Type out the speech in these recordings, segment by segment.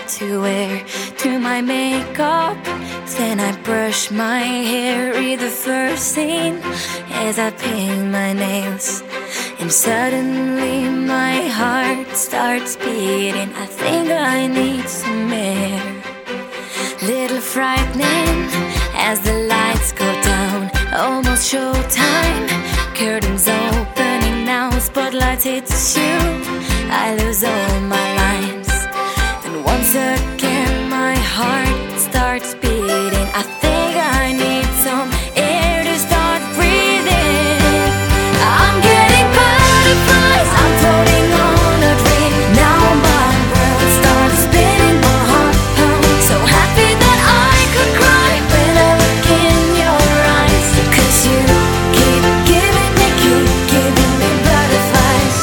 what to wear to my makeup. Then I brush my hair, read the first scene as I paint my nails. And suddenly my heart starts beating. I think I need some air. Little frightening as the lights go down. Almost showtime, curtains opening now. Spotlight hits you, I lose all my lines. Then once again my heart starts beating. I think I need some air to start breathing. I'm getting butterflies, I'm floating on a dream. Now my world starts spinning, my heart pounds. So happy that I could cry when I look in your eyes. 'Cause you keep giving me butterflies.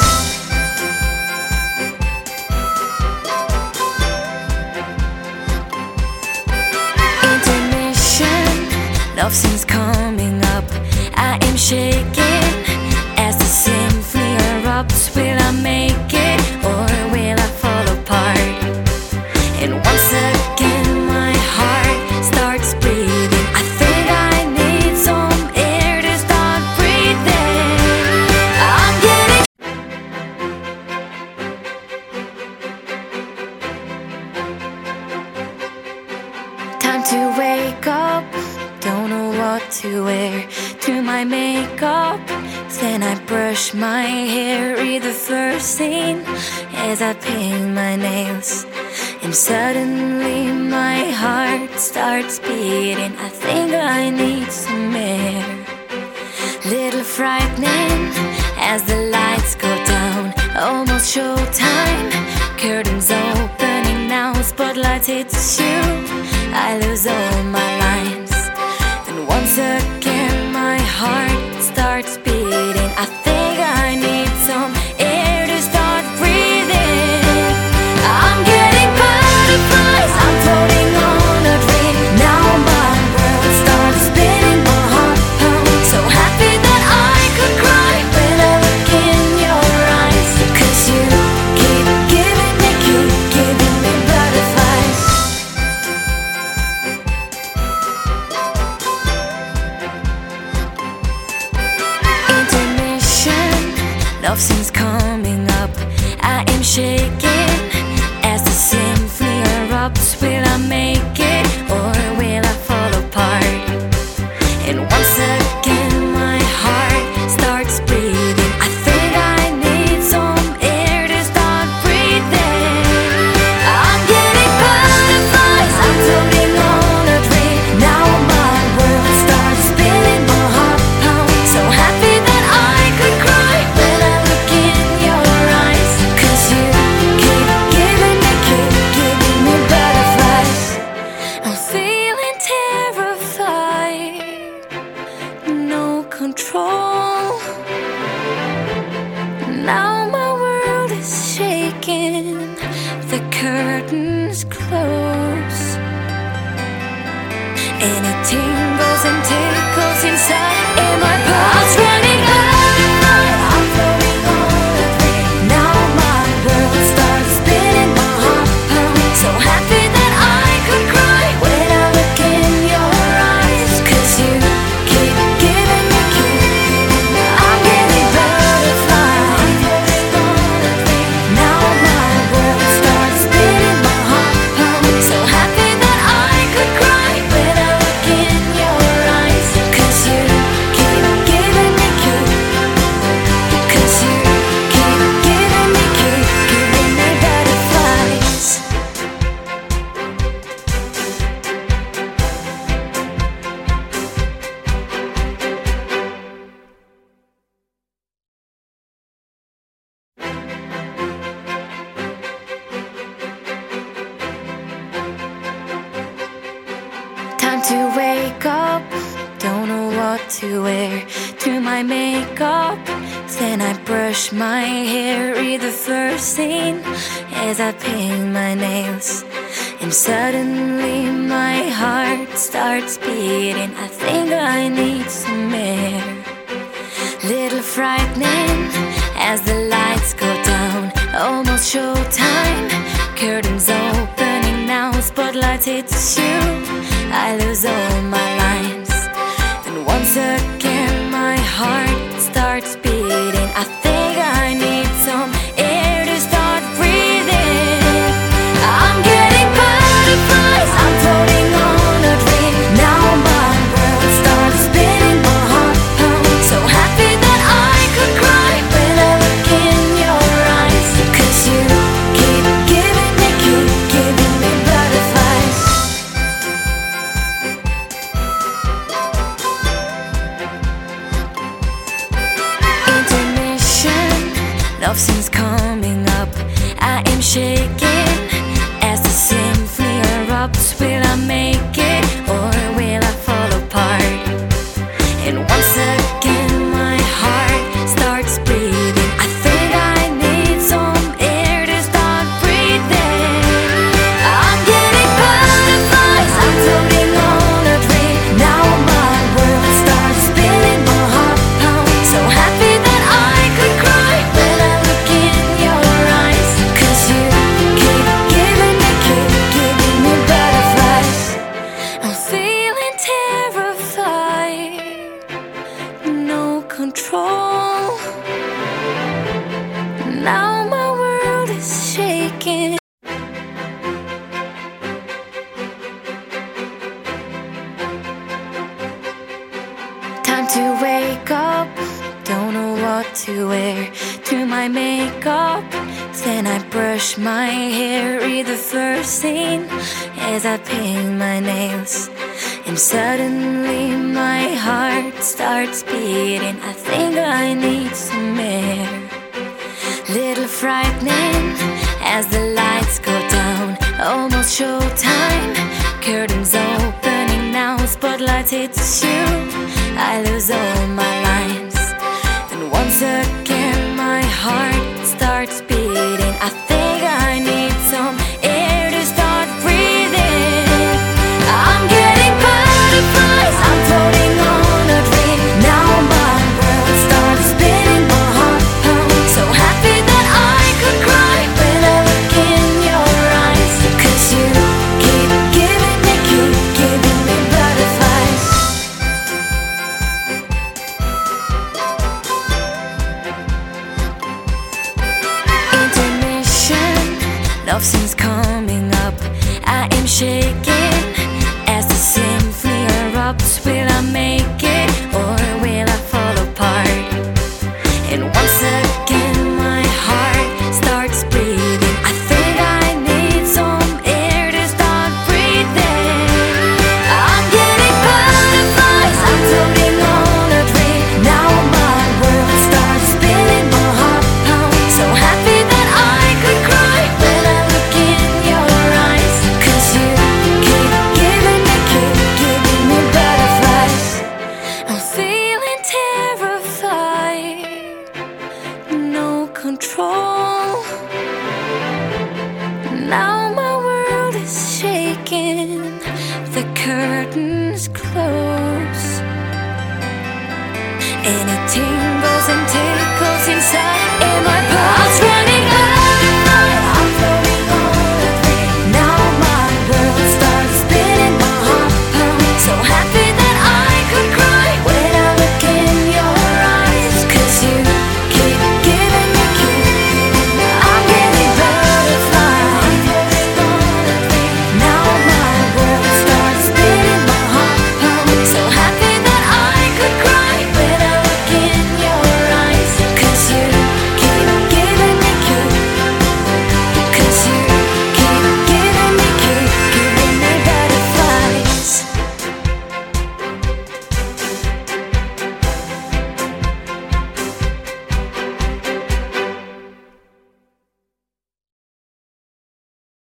Intermission, love scenes coming up. I am shaking as the symphony erupts. Will I make it or will I fall apart? And once again my heart starts breathing. I think I need some air to start breathing. I'm getting time to wake up. Don't know what to wear to my makeup. Then I brush my hair, read the first scene as I paint my nails. And suddenly my heart starts beating. I think I need some air. Little frightening as the lights go down. Almost showtime, curtains opening now. Spotlight hits you, I lose all my lines. Then once again my heart starts beating. I think I need some air to start breathing. I'm getting butterflies, I'm floating on a dream. Now my world starts spinning, my heart pounds. So happy that I could cry when I look in your eyes. 'Cause you keep giving me butterflies. Intermission, love scenes coming up. I am shaking as the symphony erupts. Will I make it or will I fall apart? And once again my heart starts breathing. I think I need some air to start breathing. I'm getting butterflies, I'm floating on a dream. Now my world starts spinning, my heart pounds. So happy that I could cry when I look in your eyes. 'Cause you keep giving me butterflies. I'm feeling terrified, no control. Now my world is shaking, the curtains close. And it tingles and tickles inside in my pulse running high. I'm floating on a dream. Now my world starts spinning, my heart pounds. So happy that I could cry when I look in your eyes. 'Cause you keep giving me I'm getting butterflies. Now my world starts spinning, my heart pounds. So happy that I could cry when I look in your eyes. 'Cause you keep giving me 'Cause you keep giving me butterflies. Time to wake up. Don't know what to wear to my makeup. Then I brush my hair, read the first scene as I paint my nails. And suddenly my heart starts beating. I think I need some air. Little frightening as the lights go down. Almost showtime, curtains opening it's you, I lose all my lines. And once again my heart starts beating. I think I need some air to start breathing. I'm getting butterflies, I'm floating on a dream. Now my world starts spinning, my heart pumps. So happy that I could cry when I look in your eyes. 'Cause you keep giving me butterflies. Intermission, love scenes coming up. I am shaking as the symphony erupts. Will I make it or will I fall apart? And once again my heart starts breathing. I think I need some air to start breathing. I'm getting butterflies, I'm floating on a dream. Now my world starts spinning, my heart pumps. So happy that I could cry when I look in your eyes. 'Cause you keep giving me butterflies. I'm feeling terrified, no control. Now my world is shaking. Time to wake up, don't know what to wear. Do my makeup, then I brush my hair. Read the first scene as I paint my nails. And suddenly my heart starts beating. I think I need some air. Little frightening as the lights go down. Almost showtime, curtains opening now. Spotlight hits you, I lose all my lines. And once again my heart starts beating. I think I need some air to start breathing. I'm getting butterflies, I'm floating on a dream. Now my world starts spinning, my heart pumps. So happy that I could cry when I look in your eyes. 'Cause you keep giving me butterflies. Intermission, love scenes coming up. I am shaking as the symphony erupts. Will I make it or will I fall apart? And once again my heart starts breathing. I think I need some air to start breathing. I'm getting butterflies, I'm floating on a dream. Now my world starts spinning, my heart pumps. So happy that I could cry when I look in your eyes. 'Cause you keep giving me butterflies. I'm feeling terrified, no control. Now my world is shaking, the curtains close. And it tingles and tickles inside in my body.